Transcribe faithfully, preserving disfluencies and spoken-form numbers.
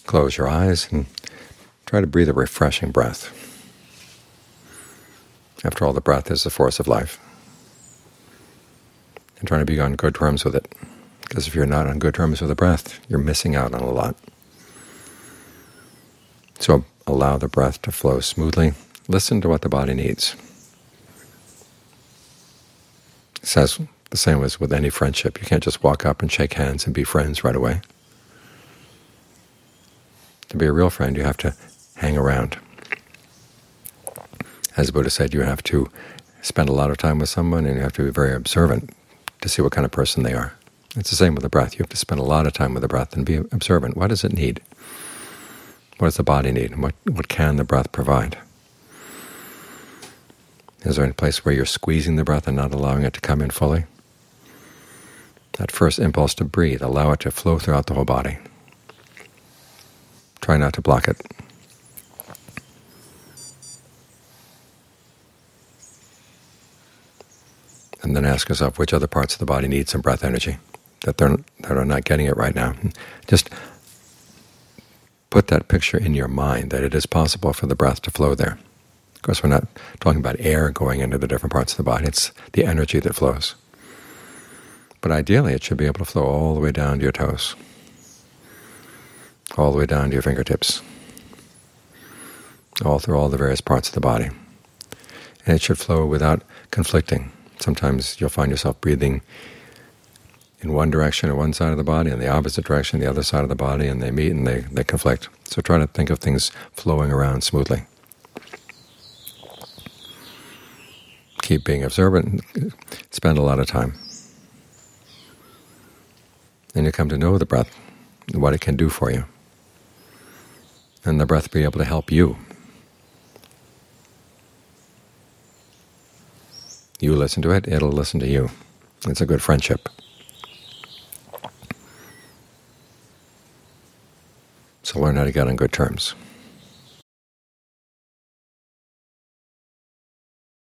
Close your eyes and try to breathe a refreshing breath. After all, the breath is the force of life. And trying to be on good terms with it, because if you're not on good terms with the breath, you're missing out on a lot. So allow the breath to flow smoothly. Listen to what the body needs. It says the same as with any friendship. You can't just walk up and shake hands and be friends right away. To be a real friend, you have to hang around. As the Buddha said, you have to spend a lot of time with someone, and you have to be very observant to see what kind of person they are. It's the same with the breath. You have to spend a lot of time with the breath and be observant. What does it need? What does the body need? What, what can the breath provide? Is there any place where you're squeezing the breath and not allowing it to come in fully? That first impulse to breathe, allow it to flow throughout the whole body. Try not to block it. And then ask yourself which other parts of the body need some breath energy, that they're that are not getting it right now. Just put that picture in your mind that it is possible for the breath to flow there. Of course, we're not talking about air going into the different parts of the body. It's the energy that flows. But ideally, it should be able to flow all the way down to your toes, all the way down to your fingertips, all through all the various parts of the body. And it should flow without conflicting. Sometimes you'll find yourself breathing in one direction on one side of the body and the opposite direction on the other side of the body, and they meet and they, they conflict. So try to think of things flowing around smoothly. Keep being observant. Spend a lot of time. And you come to know the breath, what it can do for you. And the breath be able to help you. You listen to it, it'll listen to you. It's a good friendship. So learn how to get on good terms.